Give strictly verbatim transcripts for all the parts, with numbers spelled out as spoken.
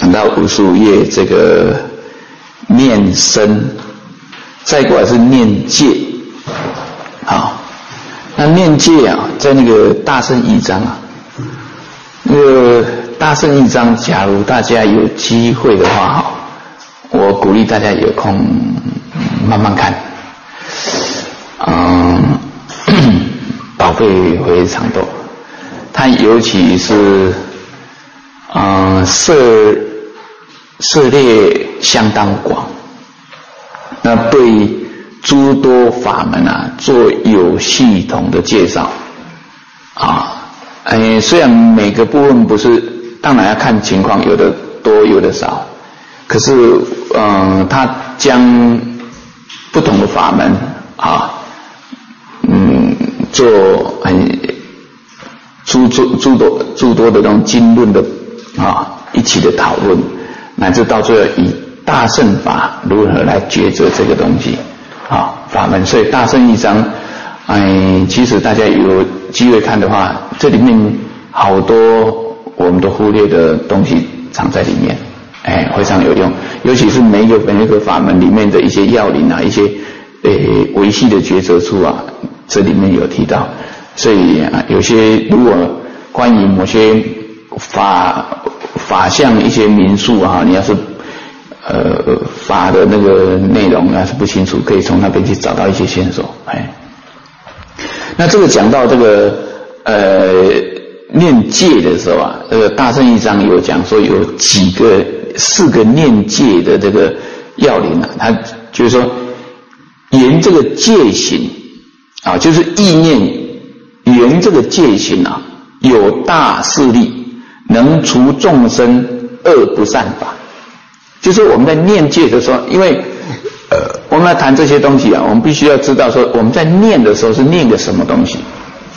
讲到无数业这个念身，再过来是念戒。好，那念戒啊，在那个大乘义章啊，那个大乘义章，假如大家有机会的话，哈，我鼓励大家有空慢慢看，嗯，宝贝非常多，它尤其是，嗯，涉涉猎相当广，那对诸多法门啊做有系统的介绍，啊，哎，虽然每个部分不是，当然要看情况，有的多有的少，可是，嗯，他将不同的法门啊，嗯，做很诸诸诸多诸多的这种经论的啊一起的讨论，乃至到最后以大乘法如何来抉择这个东西啊法门。所以大乘义章，哎，其实大家有机会看的话，这里面好多我们都忽略的东西藏在里面，哎，非常有用。尤其是每一个每一个法门里面的一些要领啊，一些呃维系的抉择处啊，这里面有提到。所以啊，有些如果关于某些法法相一些民宿啊，你要是呃法的那个内容要是不清楚，可以从那边去找到一些线索。哎，那这个讲到这个呃念戒的时候啊，这个大乘义章有讲说有几个四个念戒的这个要领啊，他就是说沿这个戒行啊，就是意念。缘这个戒行啊，有大势力，能除众生恶不善法。就是我们在念戒的时候，因为呃，我们来谈这些东西啊，我们必须要知道说我们在念的时候是念个什么东西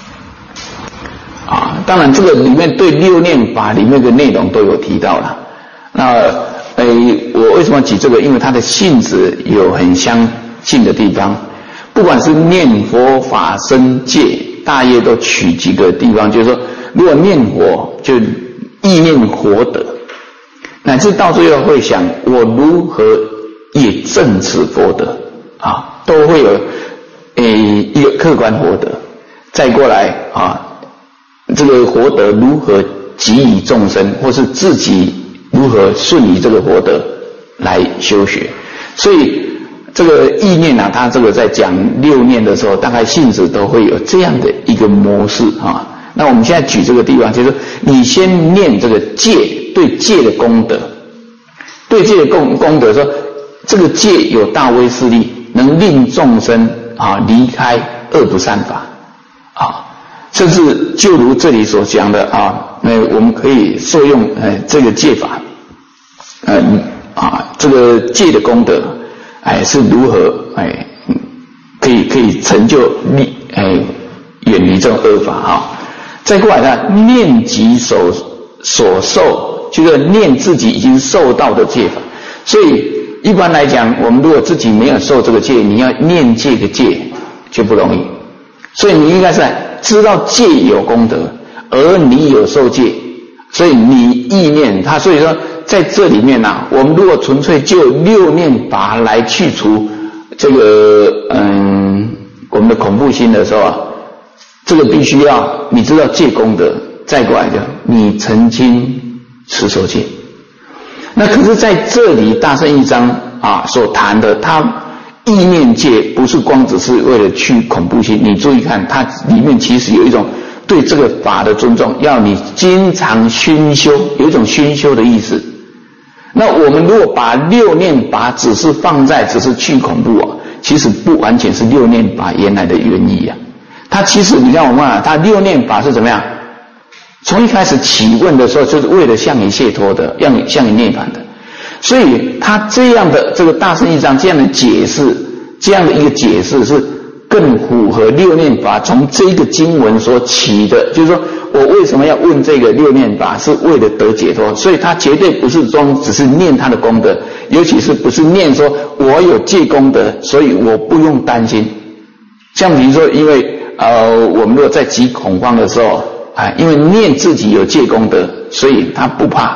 啊。当然，这个里面对六念法里面的内容都有提到了。那呃，我为什么举这个？因为它的性质有很相近的地方，不管是念佛法身戒。大业都取几个地方，就是说，如果念佛，就意念活德，乃至到最后会想，我如何也证此佛德啊，都会有诶一个客观活德。再过来啊，这个活德如何给予众生，或是自己如何顺于这个活德来修学，所以。这个意念啊，它这个在讲六念的时候，大概性质都会有这样的一个模式啊。那我们现在举这个地方，就是你先念这个戒，对戒的功德，对戒的功功德说，这个戒有大威势力，能令众生啊离开恶不善法啊，甚至就如这里所讲的啊，那我们可以受用呃这个戒法，呃啊这个戒的功德。哎，是如何哎，可以可以成就离哎远离这种恶法哈。再过来呢，念己所所受，就是念自己已经受到的戒法。所以一般来讲，我们如果自己没有受这个戒，你要念戒的戒就不容易。所以你应该是知道戒有功德，而你有受戒，所以你意念它，所以说。在这里面啊，我们如果纯粹就六念法来去除这个嗯我们的恐怖心的时候啊，这个必须要你知道戒功德，再过来的你曾经持守戒。那可是在这里大乘义章啊所谈的，它意念戒不是光只是为了去恐怖心，你注意看，它里面其实有一种对这个法的尊重，要你经常熏修，有一种熏修的意思。那我们如果把六念法只是放在只是去恐怖啊，其实不完全是六念法原来的原意啊。它其实你看我们啊，它六念法是怎么样？从一开始起问的时候，就是为了向你解脱的，让你向你涅槃的。所以它这样的这个大乘义章这样的解释，这样的一个解释是更符合六念法从这个经文所起的，就是说我为什么要问这个六念法，是为了得解脱，所以他绝对不是装只是念他的功德，尤其是不是念说我有戒功德，所以我不用担心。像比如说，因为呃，我们如果在极恐慌的时候啊，因为念自己有戒功德，所以他不怕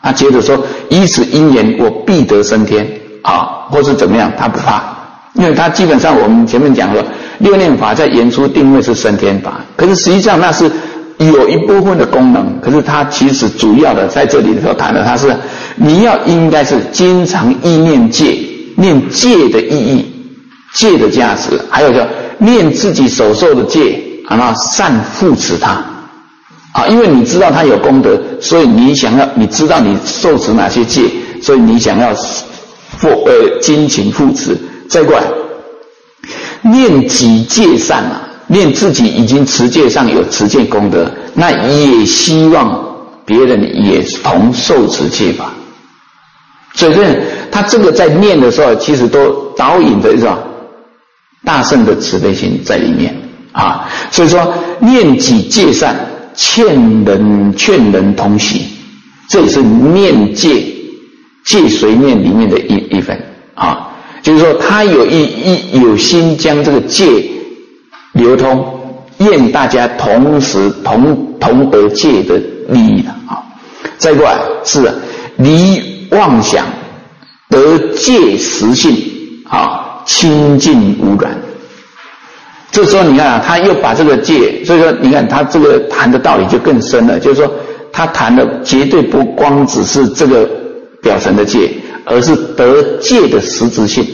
他觉得说以此因缘我必得升天啊，或是怎么样，他不怕，因为他基本上我们前面讲了，六念法在原初定位是升天法，可是实际上那是有一部分的功能，可是它其实主要的在这里头谈的，它是你要应该是经常意念戒，念戒的意义，戒的价值，还有叫念自己所受的戒，然后善护持它啊，因为你知道它有功德，所以你想要，你知道你受持哪些戒，所以你想要护呃精勤护持。再过来念己戒善啊，念自己已经持戒上有持戒功德，那也希望别人也同受持戒法。所以他这个在念的时候，其实都导引着一种大圣的慈悲心在里面啊。所以说念己戒善，劝人劝人同喜，这也是念戒戒随念里面的一一分啊。就是说他有一一有心将这个戒流通，愿大家同时同同得戒的利益的啊。再过来是离妄想，得戒实性啊，清净无染。这时候你看啊，他又把这个戒，所以说你看他这个谈的道理就更深了，就是说他谈的绝对不光只是这个表层的戒，而是得戒的实质性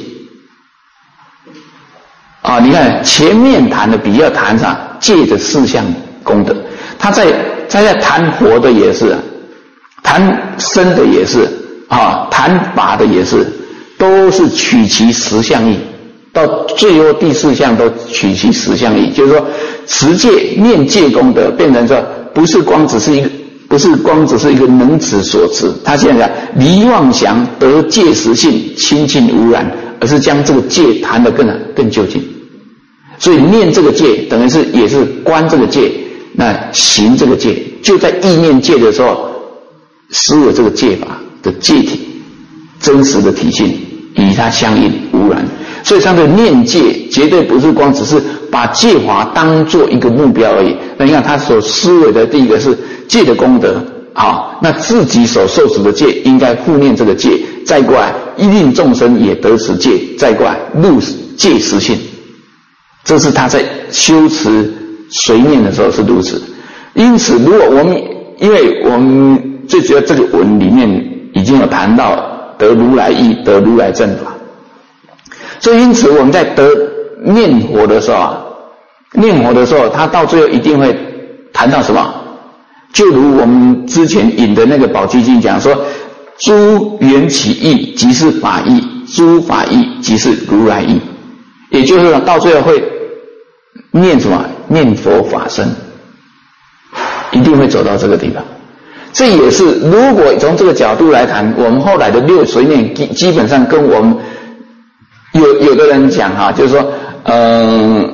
啊。你看前面谈的比较谈啥戒的四项功德，他在他在谈活的也是，谈生的也是啊，谈法的也是，都是取其实相义。到最后第四项都取其实相义，就是说持戒念戒功德变成说不是光只是一个不是光只是一个能持所持，他现在讲离妄想得戒实性清净无染，而是将这个戒谈得更更究竟。所以念这个戒等于是也是观这个戒，那行这个戒，就在意念戒的时候使有这个戒法的戒体真实的体性与它相应无染。所以他的念戒绝对不是光只是把戒法当做一个目标而已。那你看他所思维的第一个是戒的功德，好，那自己所受持的戒应该护念这个戒，再过来一令众生也得此戒，再过来入戒实性。这是他在修持随念的时候是如此。因此如果我们因为我们最主要这个文里面已经有谈到得如来意得如来正法，所以因此我们在得念佛的时候啊，念佛的时候他到最后一定会谈到什么，就如我们之前引的那个宝积经讲说，诸缘起义即是法义，诸法义即是如来义。也就是说到最后会念什么，念佛法身，一定会走到这个地方。这也是如果从这个角度来谈，我们后来的六随念基本上跟我们有有的人讲哈，就是说嗯，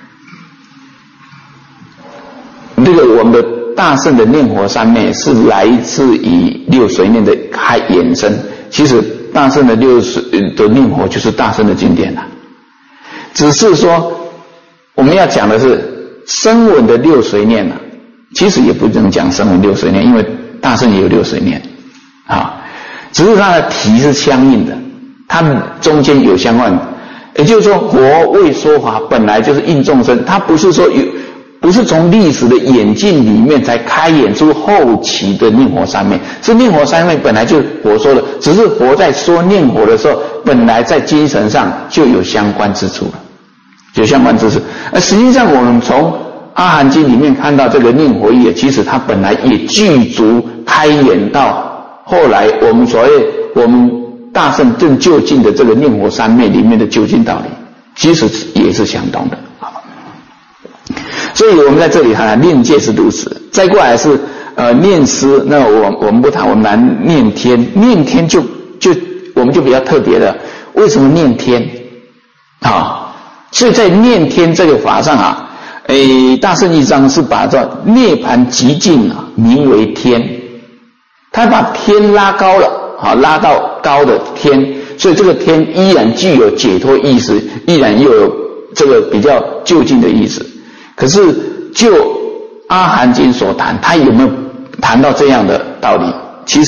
这个我们的大圣的念佛三昧是来自于六随念的开衍生。其实大圣的六随的念佛就是大圣的经典了，只是说我们要讲的是声闻的六随念啊，其实也不能讲声闻六随念，因为大圣也有六随念啊，只是它的题是相应的，它中间有相关。也就是说佛为说法本来就是应众生，它不是说有不是从历史的演进里面才开演出后期的念佛三昧，是念佛三昧本来就佛说的，只是佛在说念佛的时候本来在精神上就有相关之处了，有相关之处。而实际上我们从阿含经里面看到这个念佛义，其实它本来也具足开演到后来我们所谓我们大圣正究竟的这个念佛三昧里面的究竟道理，其实也是相同的。所以我们在这里谈念戒是如此，再过来是呃念思，那我我们不谈，我们来念天。念天就就我们就比较特别的，为什么念天啊？所以在念天这个法上啊，诶，大圣义章是把这涅槃极境啊名为天，他把天拉高了啊，拉到高的天，所以这个天依然具有解脱意识，依然又有这个比较究竟的意思。可是就阿含经所谈，他有没有谈到这样的道理？其实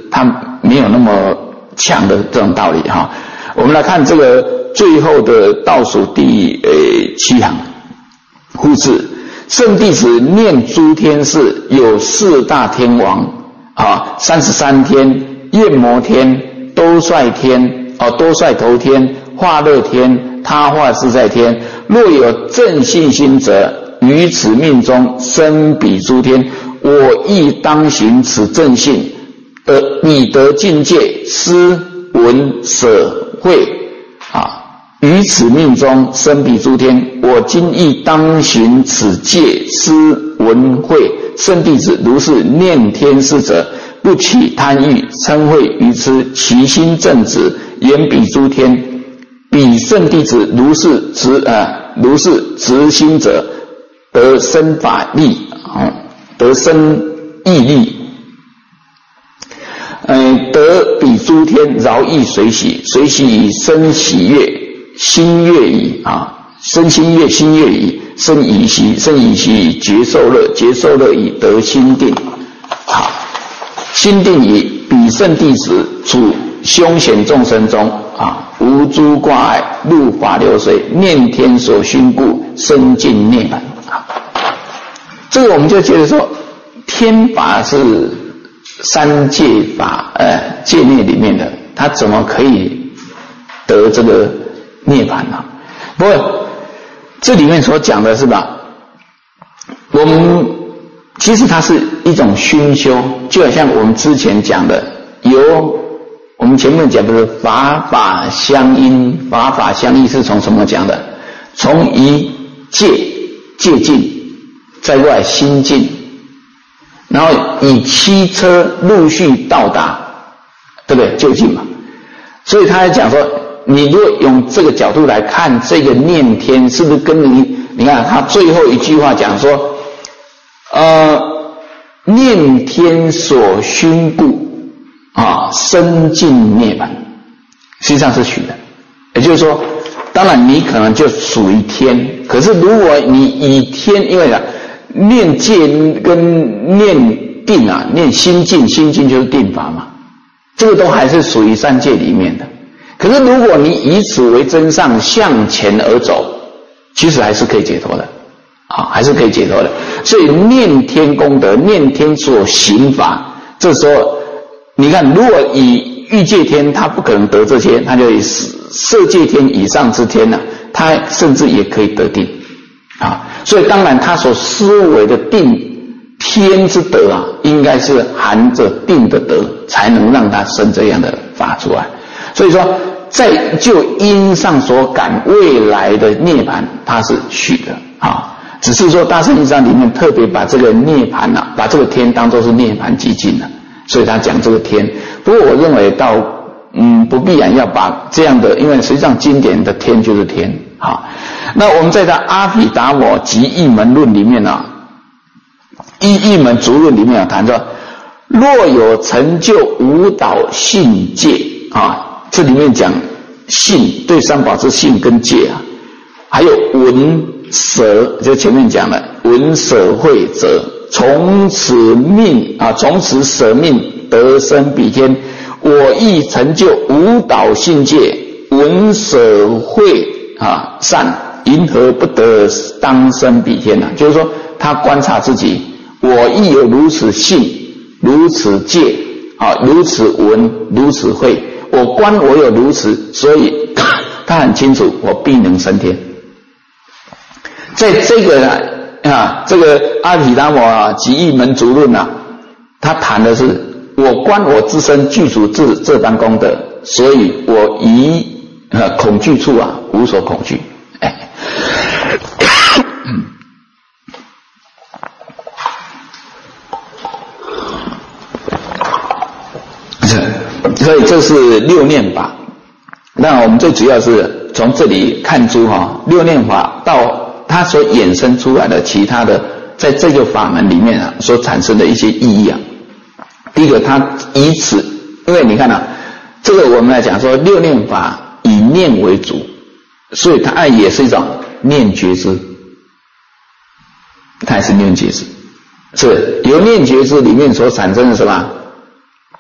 它没有那么强的这种道理哈。我们来看这个最后的倒数第呃七行，复制圣弟子念诸天士，有四大天王啊，三十三天、焰摩天、兜率天、哦多率头天、化乐天、他化自在天。若有正信心者，于此命中生彼诸天。我亦当行此正信，而以得境界，思闻舍会啊。于此命中生彼诸天，我今亦当行此戒，思闻会。圣弟子如是念天士者，不起贪欲，嗔恚愚痴，其心正直，言彼诸天。彼圣弟子如是直啊，如是直心者，得生法力啊，得生毅力。呃，得彼诸天饶益随喜，随喜以生喜悦，心悦矣啊，生心悦，心悦矣，生以喜，生以喜以觉受乐，觉受乐以得心定。好，心定以彼圣弟子处凶险众生中啊，无诸挂碍，入法流水，念天所熏故，生尽涅槃啊。这个我们就觉得说，天法是三界法呃界内里面的，他怎么可以得这个涅槃呢？不过这里面所讲的是吧，我们其实它是一种熏修，就好像我们之前讲的，由我们前面讲的是法法相应，法法相应是从什么讲的？从一戒戒禁，再过来心境，然后以七车陆续到达，对不对？就近嘛。所以他还讲说，你如果用这个角度来看这个念天，是不是跟你你看他最后一句话讲说，呃，念天所熏故啊，生尽涅槃，实际上是虚的。也就是说，当然你可能就属于天，可是如果你以天，因为啊，念戒跟念定啊，念心境，心境就是定法嘛，这个都还是属于三界里面的。可是如果你以此为真相向前而走，其实还是可以解脱的啊，还是可以解脱的。所以念天功德，念天所行法，这时候你看，如果以欲界天，他不可能得这些，他就以色界天以上之天呢、啊，他甚至也可以得定啊。所以当然他所思维的定天之德啊，应该是含着定的德，才能让他生这样的法出来。所以说在就因上所感未来的涅槃，它是虚的啊，只是说大乘义上里面特别把这个涅槃啊，把这个天当作是涅槃寂静了，所以他讲这个天。不过我认为到嗯不必然要把这样的，因为实际上经典的天就是天啊。那我们在这阿毗达摩集一门论里面啊，一一门足论里面啊谈到，若有成就无倒信戒啊。这里面讲信，对三宝之信跟戒啊，还有闻舍，就前面讲了闻舍会者，从此命啊，从此舍命得生彼天。我亦成就无倒信戒，闻舍会啊善，因何不得当生彼天呢、啊？就是说，他观察自己，我亦有如此信，如此戒啊，如此闻，如此会。我观我有如此，所以他很清楚，我必能升天。在这个啊，这个阿毗达摩啊集一门足论啊，他谈的是我观我自身具足这这般功德，所以我于呃恐惧处啊无所恐惧。哎，所以这是六念法。那我们最主要是从这里看出哈，六念法到它所衍生出来的其他的，在这个法门里面啊所产生的一些意义啊。第一个，它以此，因为你看啊，这个我们来讲说六念法以念为主，所以它也是一种念觉知，它也是念觉知，是由念觉知里面所产生的什么？它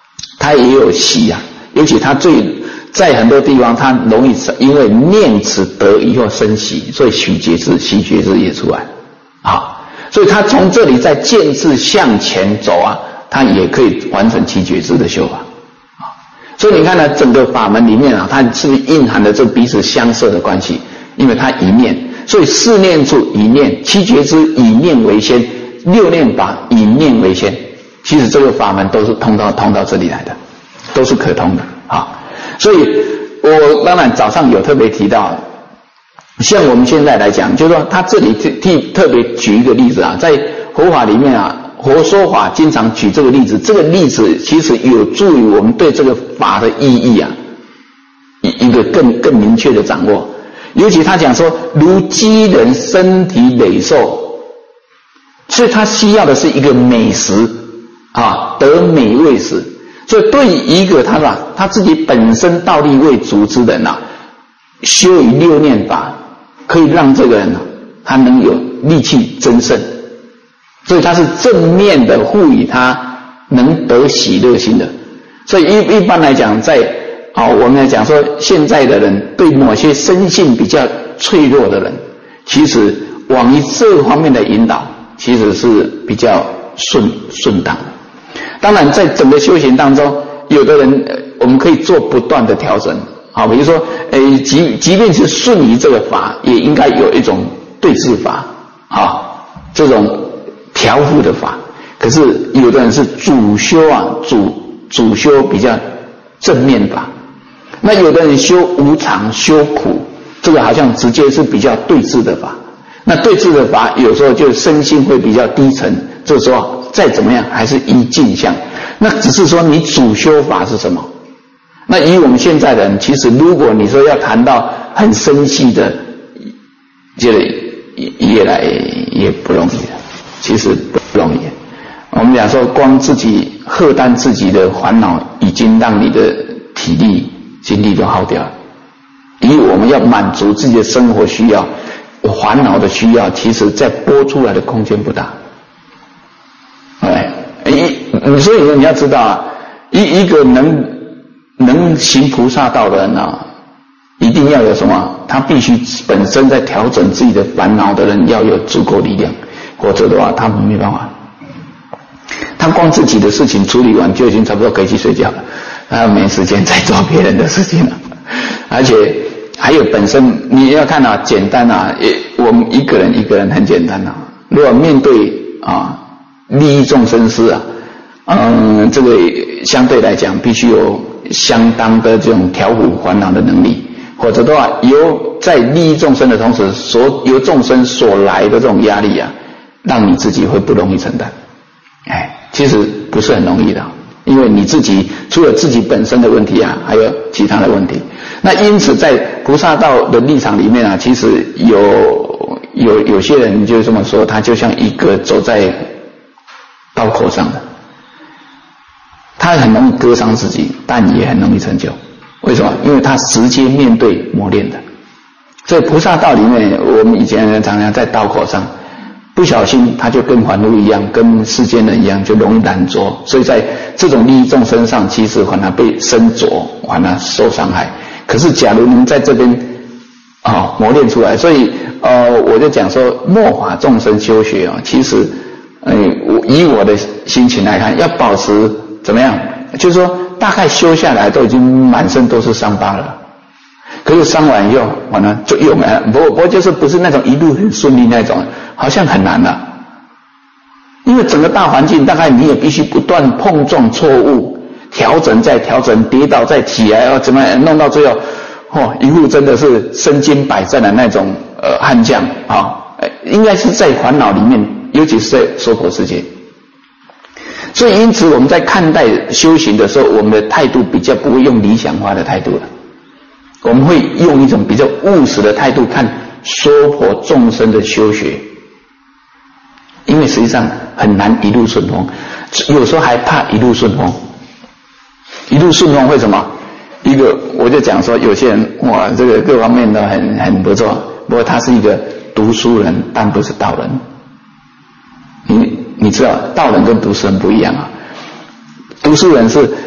它也有喜啊，尤其它最在很多地方，它容易因为念此得以后生喜，所以许觉支、喜觉支也出来啊。所以它从这里在渐次向前走啊，它也可以完成七觉支的修法啊。所以你看呢，整个法门里面啊，它是不是蕴含了这彼此相摄的关系？因为它一念，所以四念处以念，七觉支以念为先，六念法以念为先。其实这个法门都是通到通到这里来的，都是可通的啊。所以我当然早上有特别提到，像我们现在来讲，就是说他这里替特别举一个例子啊，在佛法里面啊，佛说法经常举这个例子，这个例子其实有助于我们对这个法的意义啊，一一个更更明确的掌握。尤其他讲说，如饥人身体累瘦，所以他需要的是一个美食啊，得美味时。所以对于一个他啊，他自己本身道力未足之人啊，修以六念法，可以让这个人啊，他能有力气增胜。所以他是正面的赋予他能得喜乐心的。所以一一般来讲，在啊、哦、我们来讲说，现在的人对某些生性比较脆弱的人，其实往于这方面的引导，其实是比较顺顺当的。当然在整个修行当中，有的人我们可以做不断的调整啊，比如说诶即即便是顺于这个法，也应该有一种对治法啊，这种调伏的法。可是有的人是主修啊主主修比较正面法，那有的人修无常修苦，这个好像直接是比较对治的法。那对治的法有时候就身心会比较低沉，这时候再怎么样还是依镜像。那只是说你主修法是什么？那以我们现在的人，其实如果你说要谈到很深细的，这个越来越不容易了，其实不容易。我们讲说光自己荷担自己的烦恼，已经让你的体力精力都耗掉了。以我们要满足自己的生活需要，烦恼的需要，其实在拨出来的空间不大。哎，一所以呢，你要知道啊，一一个能能行菩萨道的人啊，一定要有什么？他必须本身在调整自己的烦恼的人要有足够力量，否则的话他们没办法。他光自己的事情处理完就已经差不多可以去睡觉了，他没时间再做别人的事情了。而且还有本身你要看啊，简单啊，也我们一个人一个人很简单啊。如果面对啊利益众生事啊，嗯，这个相对来讲必须有相当的这种调伏烦恼的能力，否则的话，由在利益众生的同时，所由众生所来的这种压力啊，让你自己会不容易承担。哎，其实不是很容易的，因为你自己除了自己本身的问题啊，还有其他的问题。那因此在菩萨道的立场里面啊，其实有有有些人就这么说，他就像一个走在刀口上的，他很容易割伤自己，但也很容易成就。为什么？因为他直接面对磨练的。所以菩萨道里面，我们以前人常常在刀口上不小心，他就跟凡夫一样，跟世间人一样，就容易染着。所以在这种利益众生上，其实反而被身着，反而受伤害。可是假如能在这边啊、哦、磨练出来，所以呃我就讲说，末法众生修学啊、哦，其实呃我以我的心情来看，要保持怎么样？就是说大概修下来都已经满身都是伤疤了。可是伤完以后，完了就又没了。不过不过就是不是那种一路很顺利那种，好像很难了、啊。因为整个大环境，大概你也必须不断碰撞错误，调整再调整，跌倒再起来，要怎么样弄到最后，哦，一路真的是身经百战的那种呃悍将啊、哦！应该是在烦恼里面，尤其是在娑婆世界。所以因此我们在看待修行的时候，我们的态度比较不会用理想化的态度了。我们会用一种比较务实的态度看娑婆众生的修学，因为实际上很难一路顺风，有时候还怕一路顺风。一路顺风为什么？一个我就讲说，有些人哇，这个各方面都很很不错，不过他是一个读书人，但不是道人。你你知道，道人跟读书人不一样啊。读书人是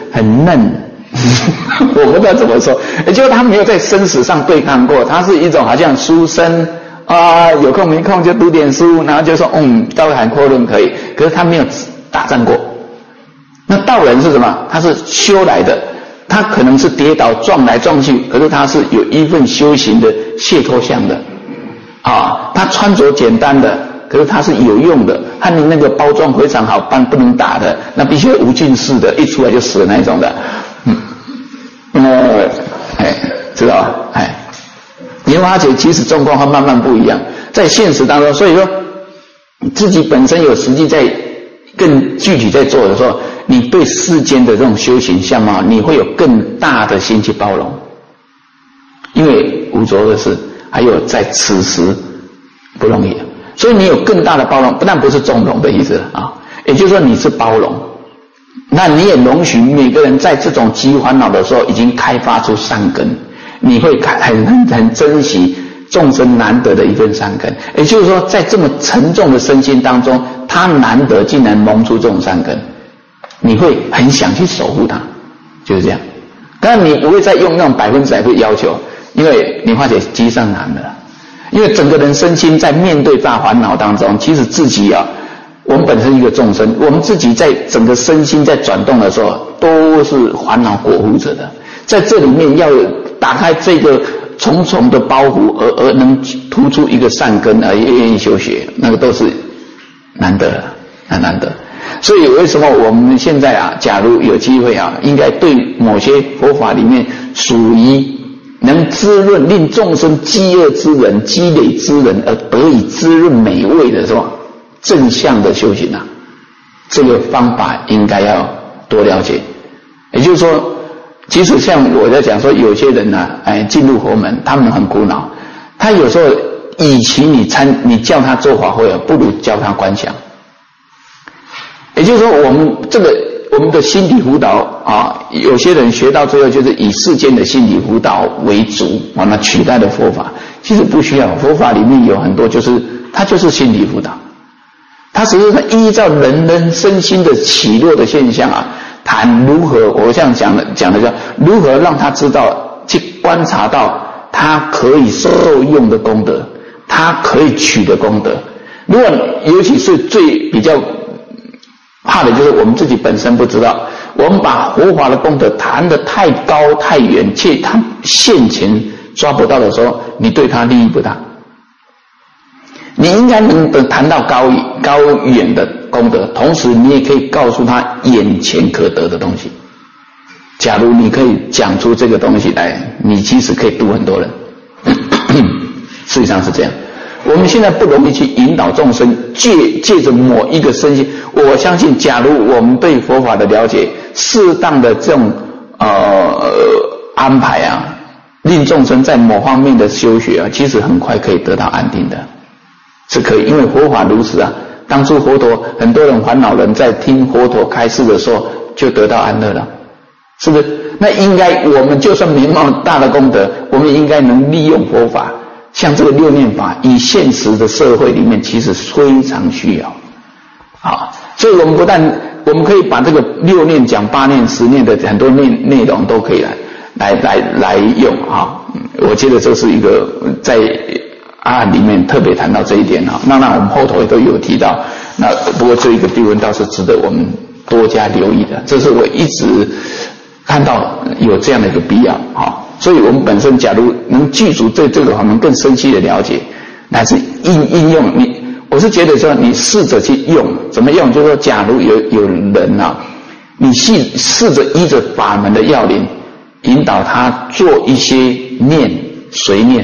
很嫩，我不知道怎么说，也就是他没有在生死上对抗过，他是一种好像书生啊，有空没空就读点书，然后就说嗯，高谈阔论可以，可是他没有打仗过。那道人是什么？他是修来的，他可能是跌倒撞来撞去，可是他是有一份修行的解脱相的啊，他穿着简单的，可是它是有用的，和你那个包装非常好，但不能打的，那必须无菌式的，一出来就死的那一种的。嗯，呃，哎，知道吧？哎，你会发觉其实状况会慢慢不一样，在现实当中，所以说自己本身有实际在更具体在做的时候，你对世间的这种修行相貌，你会有更大的心去包容，因为无着的事，还有在此时不容易。所以你有更大的包容，但不是纵容的意思啊，也就是说你是包容，那你也容许每个人在这种急烦恼的时候已经开发出善根，你会很很很珍惜众生难得的一份善根，也就是说在这么沉重的身心当中，他难得竟然萌出这种善根，你会很想去守护他，就是这样。当然你不会再用那种百分之百的要求，因为你发觉积上难了。因为整个人身心在面对大烦恼当中，其实自己啊，我们本身一个众生，我们自己在整个身心在转动的时候，都是烦恼裹护着的。在这里面要打开这个重重的包袱，而而能突出一个善根，而愿意修学，那个都是难得，很难得。所以为什么我们现在啊，假如有机会啊，应该对某些佛法里面属于能滋润令众生饥饿之人、积累之人而得以滋润美味的什么正向的修行啊，这个方法应该要多了解。也就是说，即使像我在讲说，有些人啊，哎，进入佛门，他们很苦恼，他有时候与其你参你叫他做法会啊，不如教他观想。也就是说，我们这个我们的心理辅导啊，有些人学到最后就是以世间的心理辅导为主，完了取代了佛法。其实不需要，佛法里面有很多就是它就是心理辅导，它只是依照人人身心的起落的现象啊，谈如何我这样讲的讲的叫如何让他知道去观察到他可以受用的功德，他可以取的功德。如果尤其是最比较怕的就是我们自己本身不知道，我们把佛法的功德谈得太高太远，且他现前抓不到的时候，你对他利益不大。你应该能谈到高高远的功德，同时你也可以告诉他眼前可得的东西。假如你可以讲出这个东西来，你其实可以度很多人。事实上是这样。我们现在不容易去引导众生，借借着某一个身心，我相信假如我们对佛法的了解，适当的这种呃安排啊，令众生在某方面的修学啊，其实很快可以得到安定的，是可以。因为佛法如此啊，当初佛陀很多人烦恼人在听佛陀开示的时候就得到安乐了，是不是？那应该我们就算没那么大的功德，我们应该能利用佛法，像这个六念法，以现实的社会里面其实非常需要啊。所以我们不但我们可以把这个六念讲八念十念的很多内内容都可以来来来来用啊。我觉得这是一个在案里面特别谈到这一点啊。那那我们后头也都有提到，那不过这一个地方倒是值得我们多加留意的，这是我一直看到有这样的一个必要啊。所以我们本身假如能记住对这个方面更深细的了解，乃至应应用，你我是觉得说你试着去用，怎么用？就是说，假如有有人啊，你试试着依着法门的要领，引导他做一些念随念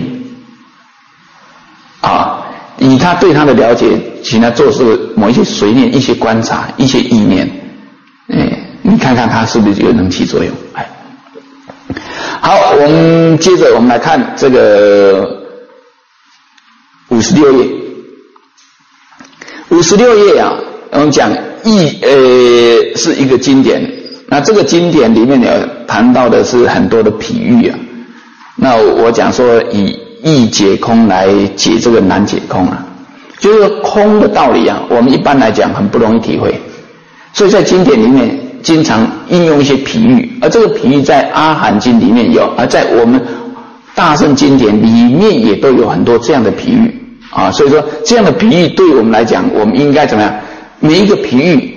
啊，以他对他的了解，请他做是某一些随念、一些观察、一些意念，哎，你看看他是不是有能起作用？哎。好，我们接着我们来看这个五十六页。五十六页啊，我们讲义呃是一个经典，那这个经典里面有谈到的是很多的比喻啊。那我讲说以义解空来解这个难解空啊，就是空的道理啊，我们一般来讲很不容易体会，所以在经典里面经常应用一些比喻，而这个比喻在阿含经里面有，而在我们大乘经典里面也都有很多这样的比喻啊。所以说这样的比喻对我们来讲，我们应该怎么样？每一个比喻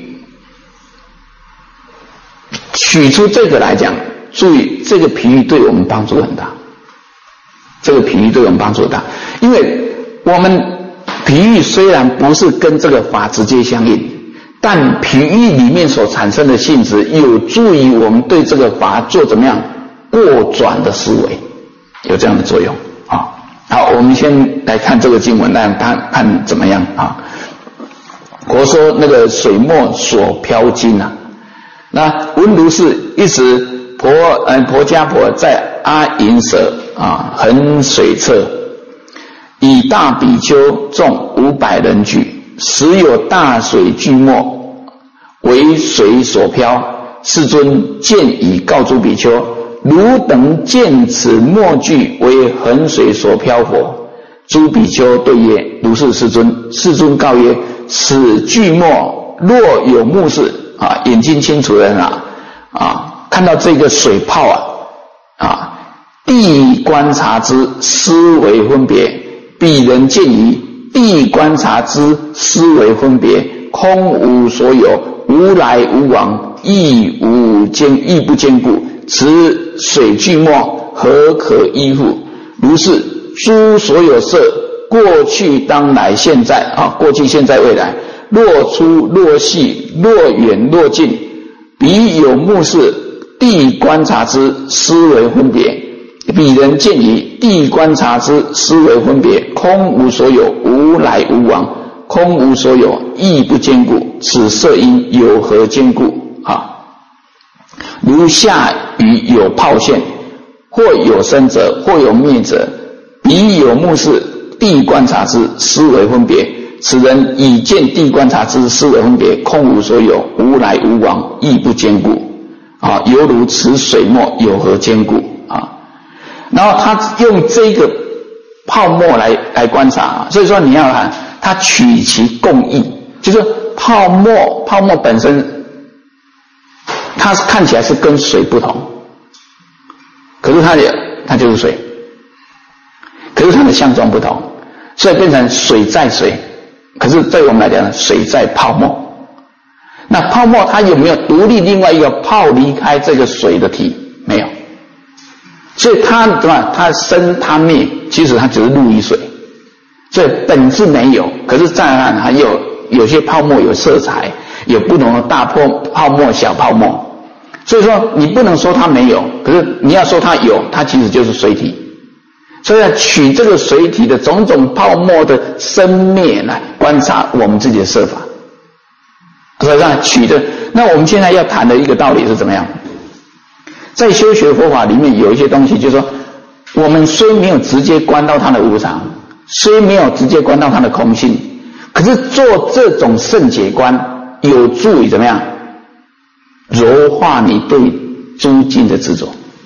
取出这个来讲，注意这个比喻对我们帮助很大，这个比喻对我们帮助很大，因为我们比喻虽然不是跟这个法直接相应，但比喻里面所产生的性质有助于我们对这个法做怎么样过转的思维，有这样的作用啊。好，我们先来看这个经文，让他看怎么样啊。我说那个水墨所漂金啊，那文如是一时婆呃婆家婆在阿银舍啊横水侧，以大比丘众五百人聚，时有大水巨墨为水所漂。世尊见以告诸比丘：汝等见此墨具为横水所漂否？诸比丘对曰：如是世尊。世尊告曰：此巨墨若有目视啊，眼睛清楚的人啊啊，看到这个水泡啊啊，地观察之思维分别，彼人见于地观察之思维分别，空无所有，无来无往，亦无坚亦不坚固，此水巨墨何可依附？如是诸所有色，过去当来现在啊，过去现在未来，若粗若细，若远若近，彼有目视地观察之思维分别，彼人见于地观察之思维分别，空无所有，无来无往，空无所有，亦不坚固，此色因有何坚固啊？如下雨有泡现，或有生者，或有灭者，彼有目视地观察之思维分别，此人已见地观察之思维分别，空无所有，无来无往，亦不坚固啊，犹如此水墨有何坚固啊？然后他用这个泡沫来来观察啊，所以说你要看他取其共义，就是泡沫泡沫本身它看起来是跟水不同，可是它也它就是水，可是它的相状不同，所以变成水在水，可是对我们来讲呢，水在泡沫。那泡沫它有没有独立另外一个泡离开这个水的体？没有，所以它对吧？它生它灭，其实它只是入于水，所以本质没有。可是再看还有有些泡沫有色彩，有不同的大泡泡沫、小泡沫，所以说你不能说它没有，可是你要说它有，它其实就是水体。所以要取这个水体的种种泡沫的生灭来观察我们自己的色法。所以让取的，那我们现在要谈的一个道理是怎么样？在修学佛法里面有一些东西，就是说我们虽没有直接观到它的无常，虽没有直接观到它的空性，可是做这种圣解观有助于怎么样柔化你对诸境的执着。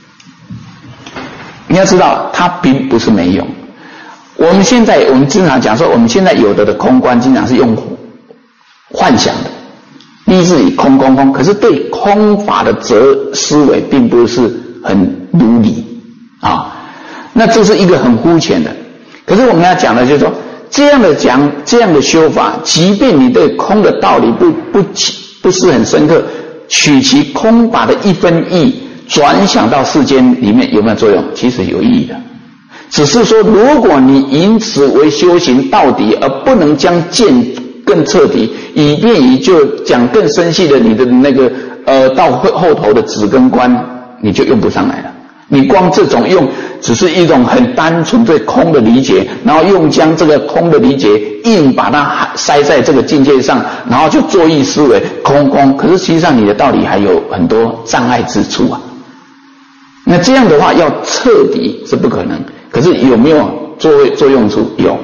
你要知道它并不是没用。我们现在我们经常讲说，我们现在有的的空观经常是用幻想的，立志以空空空，可是对空法的哲思维并不是很如理啊，那这是一个很肤浅的。可是我们要讲的就是说，这样的讲这样的修法，即便你对空的道理不不不是很深刻，取其空法的一分义转想到世间里面有没有作用？其实有意义的，只是说如果你以此为修行到底，而不能将见更彻底，以便于就讲更深细的你的那个呃到后头的止根观，你就用不上来了。你光这种用只是一种很单纯对空的理解，然后用将这个空的理解硬把它塞在这个境界上，然后就作意思维空空，可是实际上你的道理还有很多障碍之处啊。那这样的话要彻底是不可能，可是有没有作作用处？有。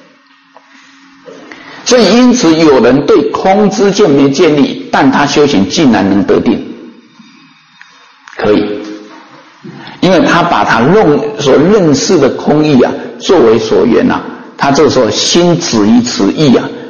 所以因此有人对空之见没建立，但他修行竟然能得定，可以，因为他把他认所认识的空义啊作为所缘啊，他这个时候心止于此义啊，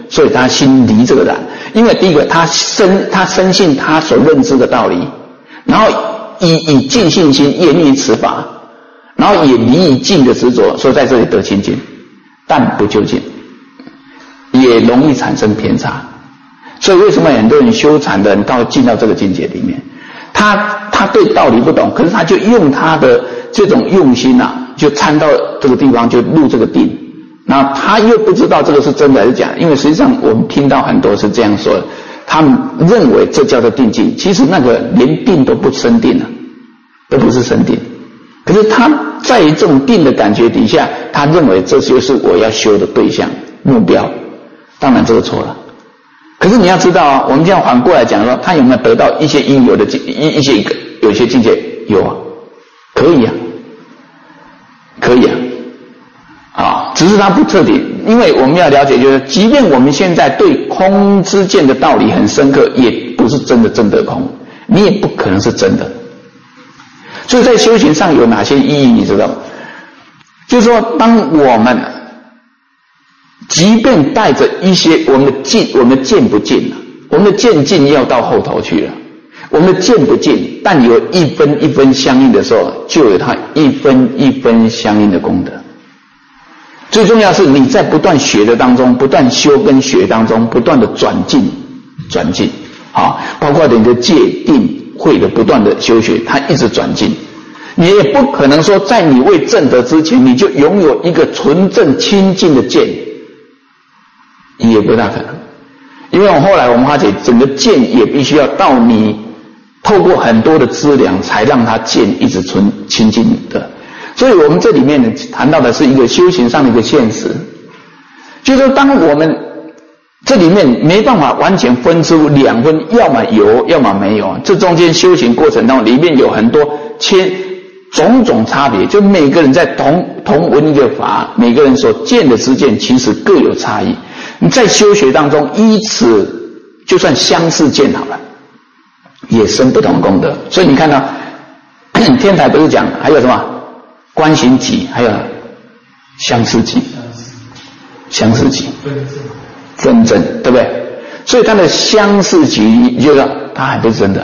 所以他心离这个染。因为第一个，他深他深信他所认知的道理，然后以以尽信心愿意持法，然后也离以尽的执着，所以在这里得清净，但不究竟，也容易产生偏差。所以为什么很多人修禅的人到进到这个境界里面，他他对道理不懂，可是他就用他的这种用心啊，就参到这个地方就入这个定，然后他又不知道这个是真的还是假的，因为实际上我们听到很多是这样说的，他们认为这叫做定境，其实那个连定都不生定了，都不是生定。可是他在于这种定的感觉底下，他认为这就是我要修的对象目标，当然这个错了。可是你要知道啊，我们这样反过来讲说，他有没有得到一些应有的一一些有些境界？有啊，可以啊，可以啊，啊，只是他不彻底。因为我们要了解，就是即便我们现在对空之见的道理很深刻，也不是真的真得空，你也不可能是真的。所以在修行上有哪些意义，你知道吗？就是说，当我们即便带着一些我们的进，我们的见不进了，我们的见进要到后头去了，我们的见不进，但有一分一分相应的时候，就有它一分一分相应的功德。最重要是你在不断学的当中，不断修跟学当中，不断的转进转进啊，包括你的戒定慧的不断的修学，它一直转进。你也不可能说在你未证得之前，你就拥有一个纯正清净的见，也不大可能。因为我后来我们发觉，整个见也必须要到你透过很多的资粮，才让它见一直纯清净的。所以我们这里面呢谈到的是一个修行上的一个现实，就是说当我们这里面没办法完全分出两分，要么有要么没有，这中间修行过程当中里面有很多千种种差别，就每个人在同同闻一个法，每个人所见的知见其实各有差异。你在修学当中依此就算相似见好了，也生不同功德。所以你看到天台不是讲还有什么观行己，还有相似己，相似己分证，对不对？所以它的相似己，你就知道它还不是真的，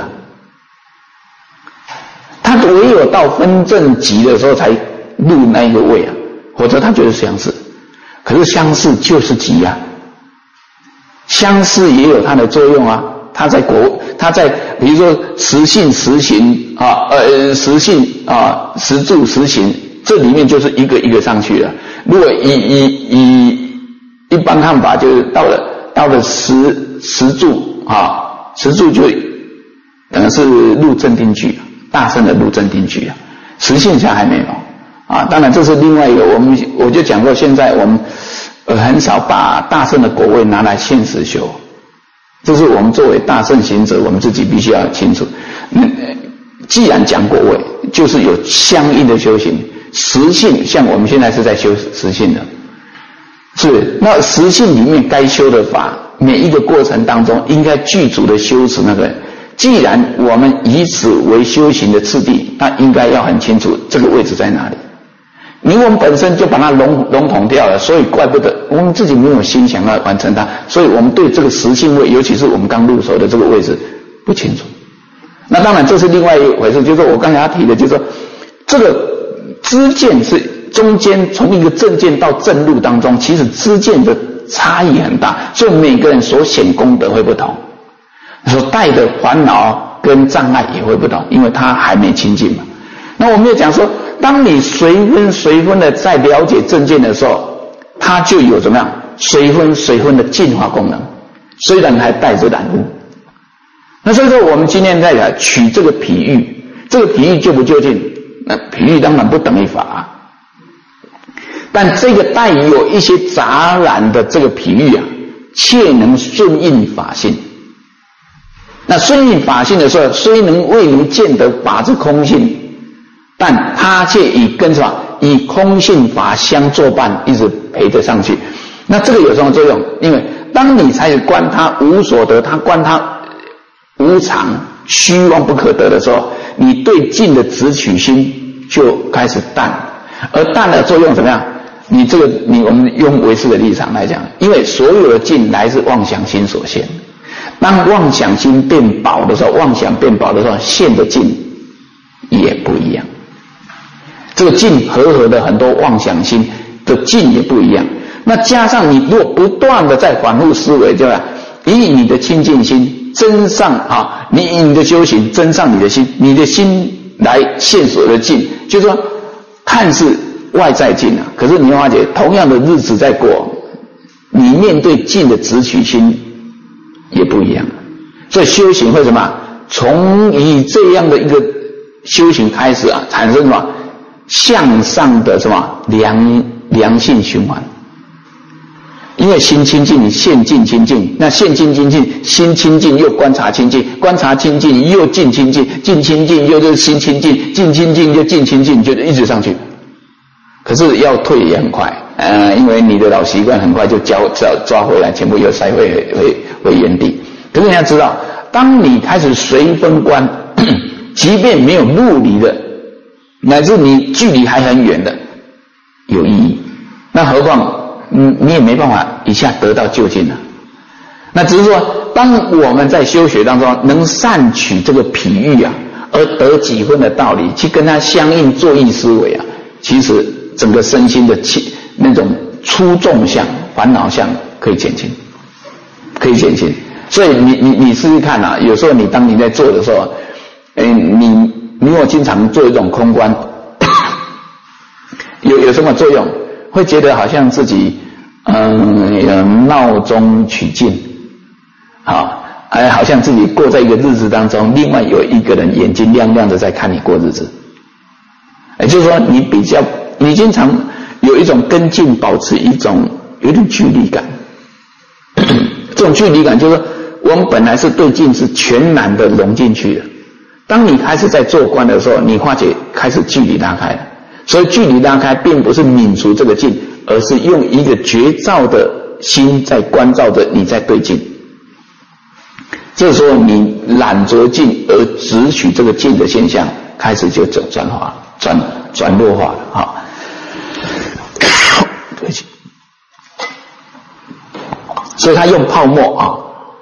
他唯有到分证己的时候才入那一个位啊，否则他觉得相似。可是相似就是己啊，相似也有它的作用啊。他在国，他在比如说实信实行啊，呃，实信啊，实住实行，这里面就是一个一个上去了。如果以以以一般看法，就是到了到了实实住啊，实住就可能是入正定句，大乘的入正定句啊，实信下还没有啊。当然这是另外一个，我们我就讲过，现在我们呃很少把大乘的果位拿来现实修。这是我们作为大乘行者，我们自己必须要清楚。嗯，既然讲果位，就是有相应的修行。实性，像我们现在是在修实性的，是那实性里面该修的法，每一个过程当中应该具足的修持那个。既然我们以此为修行的次第，那应该要很清楚这个位置在哪里。因为我们本身就把它笼笼统掉了，所以怪不得我们自己没有心想要完成它，所以我们对这个实性位，尤其是我们刚入手的这个位置不清楚。那当然这是另外一回事，就是我刚才要提的，就是说这个知见是中间从一个正见到正路当中，其实知见的差异很大，所以每个人所显功德会不同，所带的烦恼跟障碍也会不同，因为他还没清净嘛。那我们也讲说，当你随分随分的在了解正见的时候，它就有怎么样随分随分的净化功能，虽然还带着染污。那所以说我们今天在取这个譬喻，这个譬喻究不究竟？那譬喻当然不等于法，但这个带有一些杂染的这个譬喻啊，切能顺应法性。那顺应法性的时候，虽能未能见得法之空性，但他却以跟什么以空性法相作伴，一直陪着上去。那这个有什么作用？因为当你才观他无所得，他观他无常虚妄不可得的时候，你对境的执取心就开始淡，而淡的作用怎么样？ 你这个你我们用唯识的立场来讲，因为所有的境来自妄想心所现。当妄想心变薄的时候，妄想变薄的时候，现的境也不一样。这个境和合的很多妄想心的境也不一样。那加上你如果不断的在反复思维，对吧？以你的清净心增上啊，你以你的修行增上你的心，你的心来现所的境，就是说看似外在境啊，可是你会发觉同样的日子在过，你面对境的直取心也不一样。所以修行会什么？从以这样的一个修行开始啊，产生什么向上的什么良良性循环。因为心清净，现境清净，那现境清净，心清净又观察清净，观察清净又境清净，境清净又就是心清净，境清净又境清净，就一直上去。可是要退也很快，呃，因为你的老习惯很快就交抓抓回来，全部又塞回回回原地。可是你要知道，当你开始随分观，即便没有入离的，乃至你距离还很远的，有意义。那何况？嗯，你也没办法一下得到究竟了。那只是说，当我们在修学当中能善取这个譬喻啊，而得几分的道理，去跟它相应作意思维啊，其实整个身心的气那种粗重相、烦恼相可以减轻，可以减轻。所以你你你试试看啊，有时候你当你在做的时候，哎，你你我经常做一种空观，有有什么作用？会觉得好像自己嗯闹中取静，好，哎，好像自己过在一个日子当中，另外有一个人眼睛亮亮的在看你过日子，也就是说你比较你经常有一种跟境保持一种有点距离感，这种距离感就是说我们本来是对境是全然的融进去的，当你开始在做观的时候，你发觉开始距离拉开了。所以距离拉开并不是泯除这个境，而是用一个觉照的心在关照着你在对境。这时候你染着境而直取这个境的现象，开始就转转化转转弱化了哈。对不起，所以他用泡沫啊，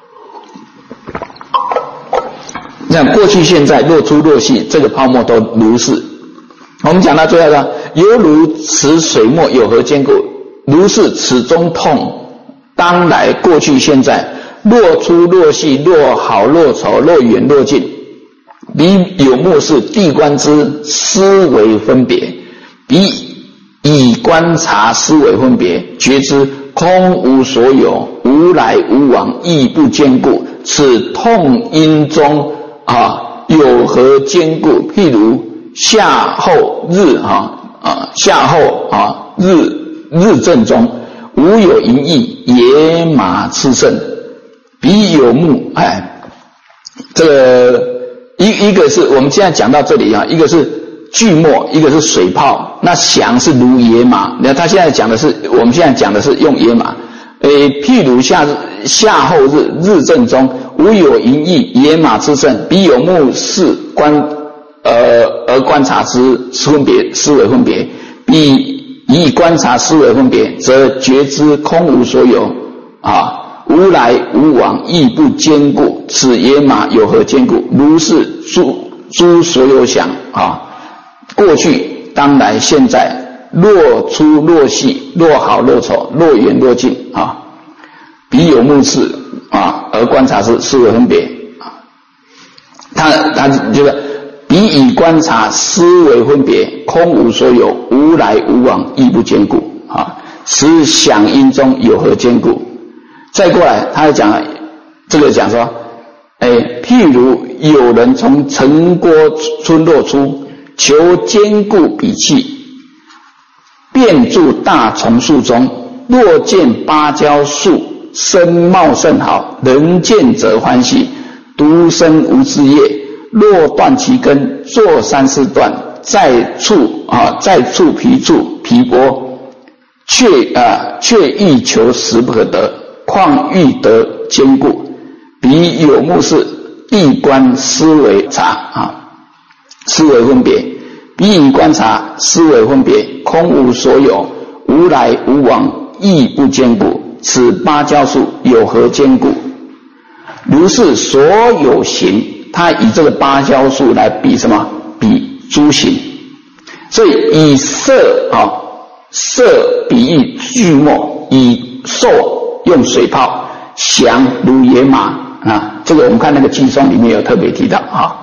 那过去现在若粗若细，这个泡沫都如是。我们讲到最后呢，犹如此水墨有何坚固？如是此中痛，当来过去现在，若粗若细，若好若丑，若远若近，彼有目视地观之思维分别，彼以观察思维分别，觉知空无所有，无来无往，亦不坚固。此痛因中啊有何坚固？譬如夏后日啊啊夏后啊日日正中，无有淫逸，野马炽盛，彼有目。哎，这个一一个是我们现在讲到这里啊，一个是巨墨，一个是水泡。那翔是如野马，那他现在讲的是，我们现在讲的是用野马。诶，譬如夏夏后日日正中，无有淫逸，野马炽盛，彼有目视观。呃，而观察之分别思维分别，彼以观察思维分别，则觉知空无所有啊，无来无往，亦不坚固。此野马有何坚固？如是诸诸所有想啊，过去、当来、现在，若粗若细，若好若丑，若远若近啊，彼有目视啊，而观察之思维分别啊，他他这个。彼以观察思维分别，空无所有，无来无往，亦不坚固啊！此响音中有何坚固？再过来，他讲这个讲说，哎，譬如有人从城郭村落出，求坚固彼气，便住大丛树中，若见芭蕉树生茂甚好，人见则欢喜，独生无枝叶。若断其根，做三四段，再触啊，再触皮触皮剥，却啊却欲求实不可得，况欲得坚固？彼有目视，地观思维察啊，思维分别，彼以观察思维分别，空无所有，无无来无往，亦不坚固。此芭蕉树有何坚固？如是所有形，他以这个芭蕉树来比什么？比诸行。所以以色啊、哦，色比喻巨墨，以兽用水泡，翔如野马啊。这个我们看那个偈颂里面有特别提到啊。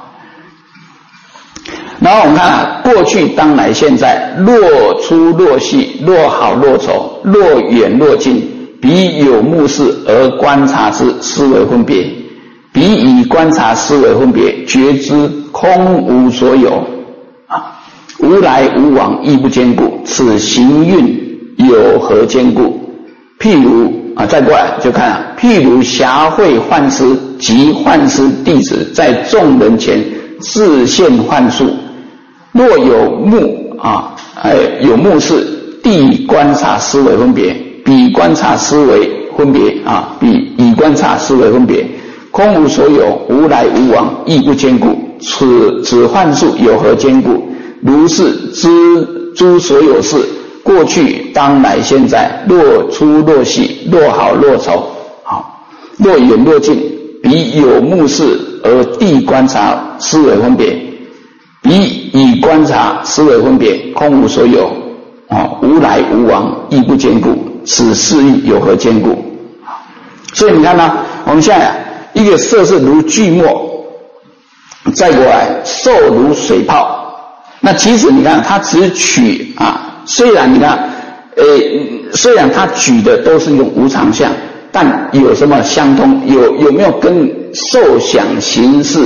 然后我们看啊，过去、当来、现在，若粗若细，若好若丑，若远若近，彼有目视而观察之，思维分别。彼以观察思维分别，觉知空无所有啊，无来无往，亦不坚固。此行运有何坚固？譬如啊，再过来就看啊，譬如侠会幻师及幻师弟子，在众人前自现幻术。若有目啊，哎，有目视，地观察思维分别，彼观察思维分别啊，彼以观察思维分别，空无所有，无来无往，亦不坚固。此此幻术有何坚固？如是知诸所有事，过去、当来、现在，若粗若细，若好若丑，好，若远若近，彼有目视而地观察思维分别。彼以观察思维分别，空无所有啊，无来无往，亦不坚固。此事义有何坚固？所以你看呢，我们现在、啊、一个色是如巨墨，再过来兽如水泡。那其实你看，它只取啊，虽然你看，呃，虽然它举的都是用无常相，但有什么相通？有有没有跟受想行识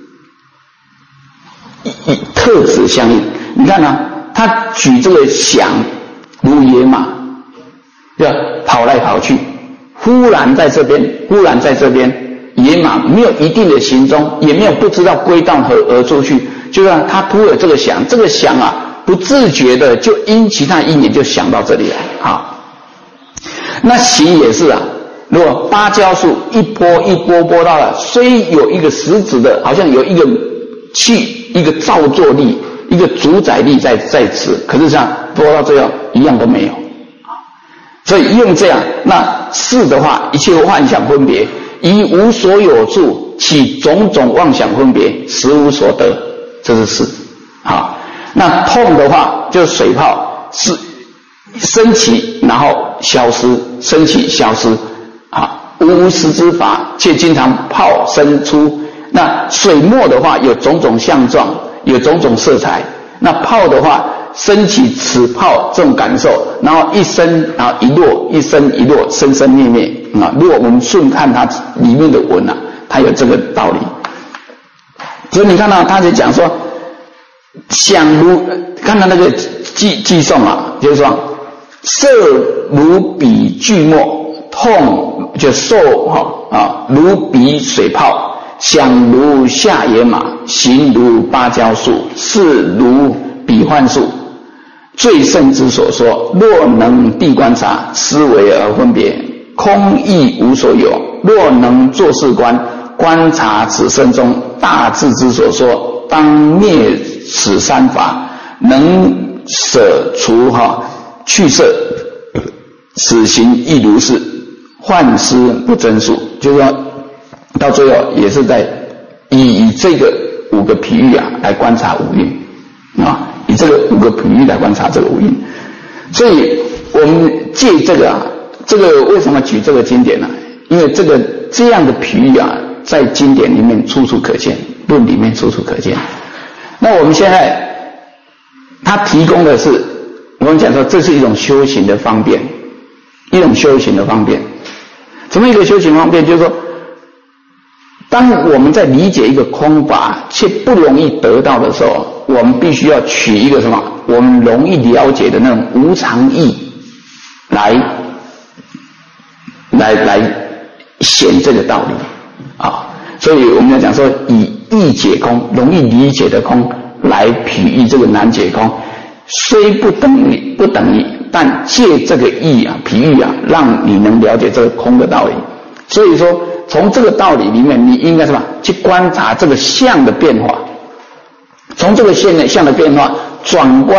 以特质相应？你看呢、啊，他举这个想如野马，对吧？跑来跑去，忽然在这边，忽然在这边，野马没有一定的行踪，也没有不知道归到何而出去，就让他突了这个想，这个想啊，不自觉的就因其他因缘就想到这里来。好，那行也是啊，如果芭蕉树一波一波波到了，虽有一个实质的，好像有一个气。一个造作力，一个主宰力在在此，可是像播到最后一样都没有，所以用这样，那事的话，一切幻想分别，以无所有处起种种妄想分别，实无所得，这是事。好，那痛的话，就是水泡是升起，然后消失，升起消失，啊，无实之法，却经常泡生出。那水墨的话有种种相状，有种种色彩。那泡的话升起此泡这种感受，然后一升然后一落，一升一落，生生灭灭啊。如果我们顺看它里面的文啊，它有这个道理。所以你看到他就讲说，想如看到那个偈偈颂啊，就是说色如比巨墨，痛就受哈啊，如比水泡。想如下野马，行如芭蕉树，事如彼幻术。最胜之所说，若能地观察，思维而分别，空亦无所有。若能作事观，观察此身中大智之所说，当灭此三法，能舍除哈去色，此行亦如是，幻思不真数。就是说到最后也是在以以这个五个譬喻啊来观察五蕴啊，以这个五个譬喻来观察这个五蕴。所以我们借这个啊，这个为什么举这个经典呢、啊？因为这个这样的譬喻啊，在经典里面处处可见，论里面处处可见。那我们现在他提供的是，我们讲说这是一种修行的方便，一种修行的方便。怎么一个修行方便？就是说，当我们在理解一个空法却不容易得到的时候，我们必须要取一个什么我们容易了解的那种无常义来来来显这个道理啊。所以我们要讲说，以易解空，容易理解的空来譬喻这个难解空，虽不等于不等于，但借这个义啊譬喻啊，让你能了解这个空的道理。所以说从这个道理里面，你应该什么去观察这个相的变化，从这个现象的变化转观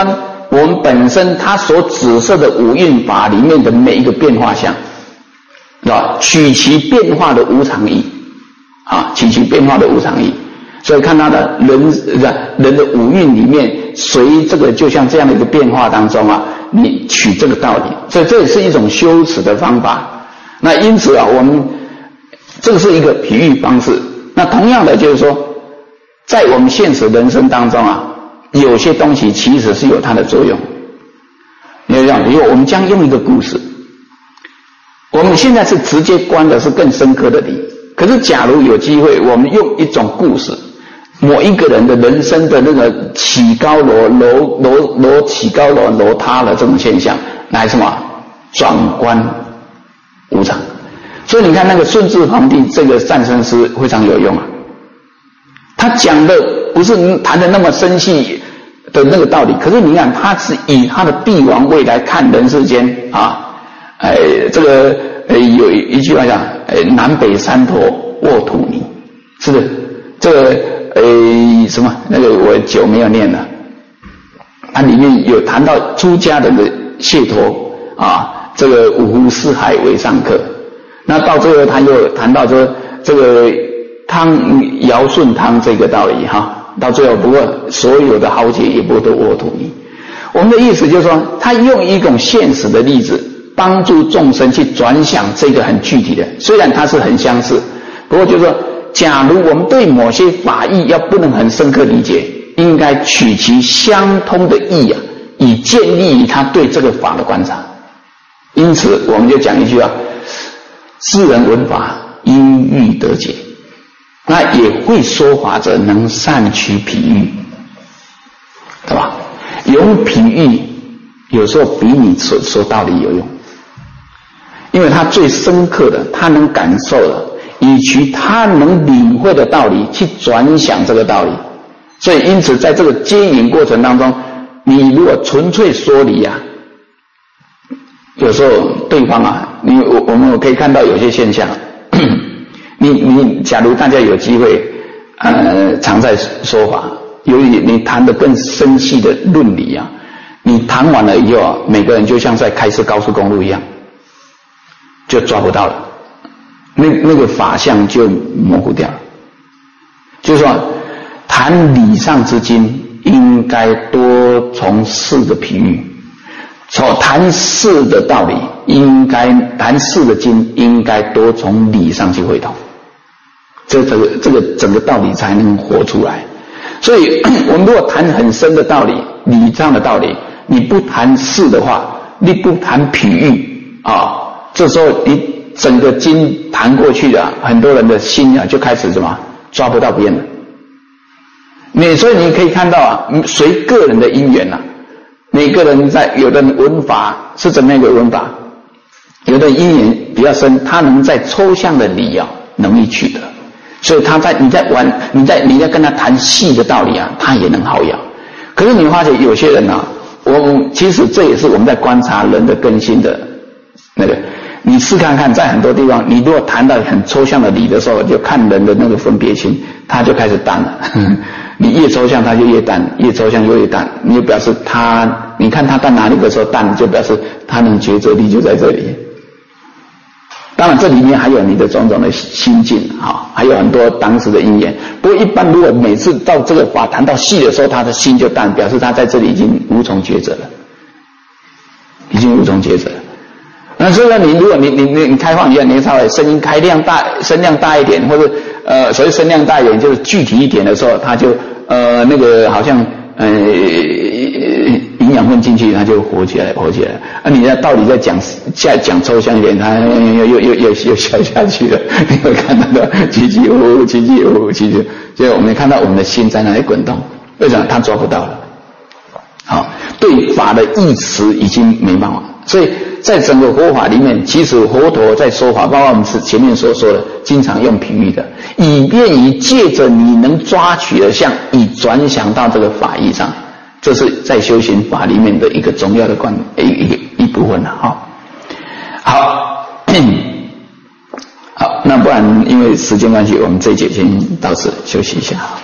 我们本身它所指涉的五蕴法里面的每一个变化相，是吧？取其变化的无常义，啊，取其变化的无常义。所以看他的人人的五蕴里面，随这个就像这样的一个变化当中啊，你取这个道理，所以这也是一种修持的方法。那因此啊，我们这个是一个比喻方式。那同样的就是说，在我们现实人生当中啊，有些东西其实是有它的作用。你要讲，比如我们将用一个故事，我们现在是直接观的是更深刻的理，可是假如有机会，我们用一种故事，某一个人的人生的那个起高楼楼楼楼起高楼楼塌了这种现象，来什么转观无常。所以你看那个顺治皇帝这个善生诗非常有用啊，他讲的不是谈的那么深细的那个道理，可是你看他是以他的帝王位来看人世间啊，哎，这个呃有一句话讲，哎，南北山头卧土泥，是不是？这个呃什么那个我久没有念了，它里面有谈到出家人的解脱啊，这个五湖四海为上客。那到最后他又谈到说这个汤尧舜汤这个道理哈，到最后不过所有的豪杰也不都卧土泥。我们的意思就是说，他用一种现实的例子帮助众生去转想这个很具体的，虽然它是很相似，不过就是说，假如我们对某些法义要不能很深刻理解，应该取其相通的义啊，以建立他对这个法的观察。因此我们就讲一句啊，世人闻法因喻得解，那也会说法者能善取比喻，对吧？用比喻有时候比你说说道理有用，因为他最深刻的，他能感受的，以其他能领会的道理去转想这个道理。所以因此在这个接引过程当中，你如果纯粹说理啊，有时候对方啊，你我我们可以看到有些现象，你你假如大家有机会呃常在说法，由于你谈得更深细的论理啊，你谈完了以后啊，每个人就像在开设高速公路一样，就抓不到了，那那个法相就模糊掉了。就是说谈理上之经应该多从事的比喻，从谈事的道理应该谈事的经应该多从理上去回头，这这个这个整个道理才能活出来。所以我们如果谈很深的道理，理上的道理，你不谈事的话，你不谈比喻啊，这时候你整个经谈过去的，很多人的心啊就开始什么抓不到边了。你所以你可以看到啊，随个人的因缘啊，每个人在有的文法是怎么样一个文法，有的因缘比较深，他能在抽象的理啊容易取得，所以他在你在玩你在你在跟他谈细的道理啊，他也能好咬。可是你发现有些人啊，我们其实这也是我们在观察人的根性的那个。你试看看，在很多地方，你如果谈到很抽象的理的时候，就看人的那个分别心，他就开始淡了。你越抽象，他就越淡；越抽象就越淡。你就表示他，你看他到哪里的时候淡，就表示他能抉择力就在这里。当然，这里面还有你的种种的心境啊，还有很多当时的因缘。不过，一般如果每次到这个法谈到细的时候，他的心就淡，表示他在这里已经无从抉择了，已经无从抉择了。那所以呢，你如果你你你你开放一下，你稍微声音开量大，声量大一点，或者呃，所谓声量大一点，就是具体一点的时候，它就呃那个好像呃营养混进去，它就活起来，活起来。啊，你的道理再讲再讲抽象一点，它又又又又又消下去了。你会看到的起起伏伏，起起伏伏，起起，所以我们看到我们的心在那里滚动，为什么他抓不到了？好，对法的义词已经没办法，所以在整个佛法里面，其实佛陀在说法，包括我们前面所说的，经常用比喻的，以便于借着你能抓取的相，以转想到这个法义上，这是在修行法里面的一个重要的观一一个一部分了哈。好，好，那不然因为时间关系，我们这一节先到此休息一下。